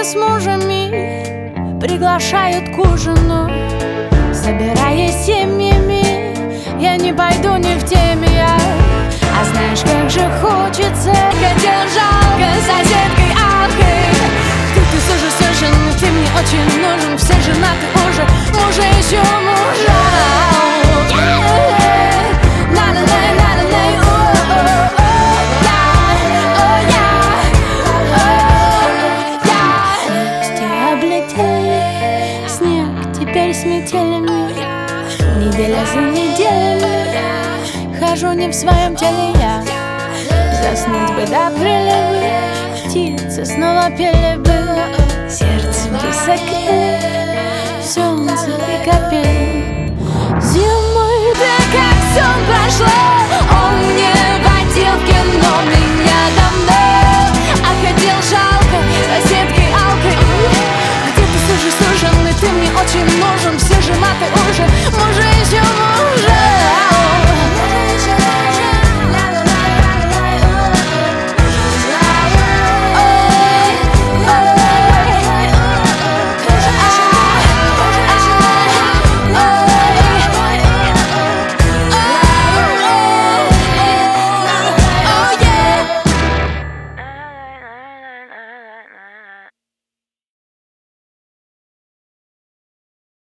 Подруги с мужами приглашают к ужину, собираясь семьями, я не пойду, не в теме я. А знаешь, как же хочется, хотел жалко соседкой алкой. Ты все же совершен, ты мне очень нужен. Все женаты уже, мужа еще мужа. Теперь с метелями, неделя за неделями, хожу не в своем теле я. Заснуть бы до прилива, птицы снова пели бы, сердце бы согрели солнце и капель.